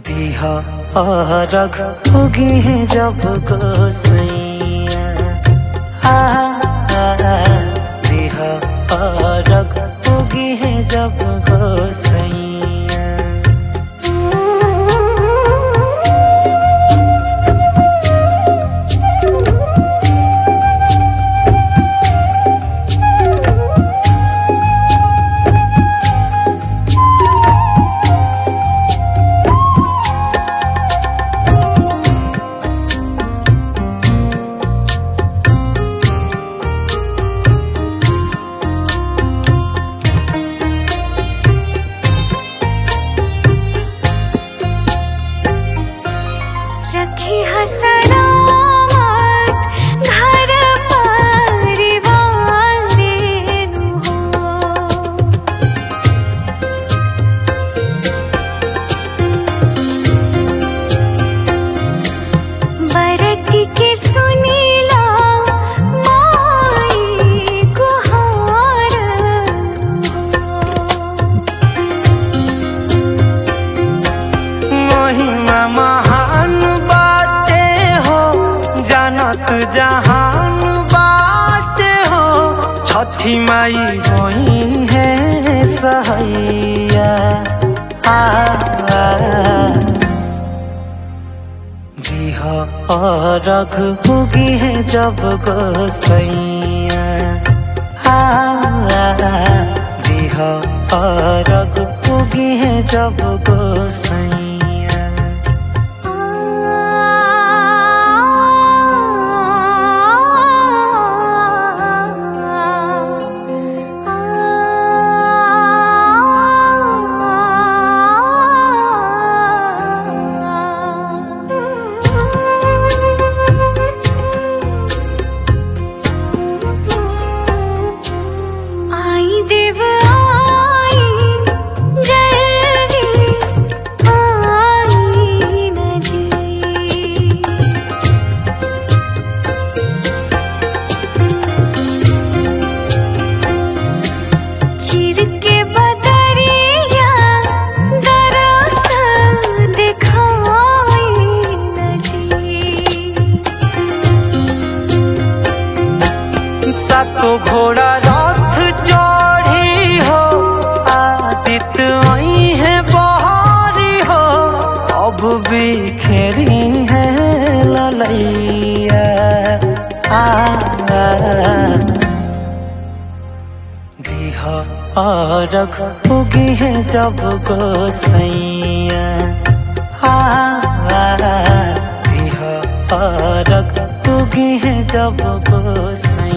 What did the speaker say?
दिहा अरग उगी है जब गोसैया दिहा अरग उगी है जब गोसैया। रखी सलामत घर परिवार देनु हो, बरती के सुनीला माई गुहार महिमा महान जानत जहान बाटे हो, छठी माई होई है सहैया दिहा अरग उगी है जब गोसैया दिहा अरग उगी है जब गोसैया। सातो घोड़ा रथ चढ़ी हो, आदित्य आई है बहारी हो, अब बिखेरी है ललैया दिहा अरग उगी है जब गोसैया दिहा अरग उगी है जब गोसैया।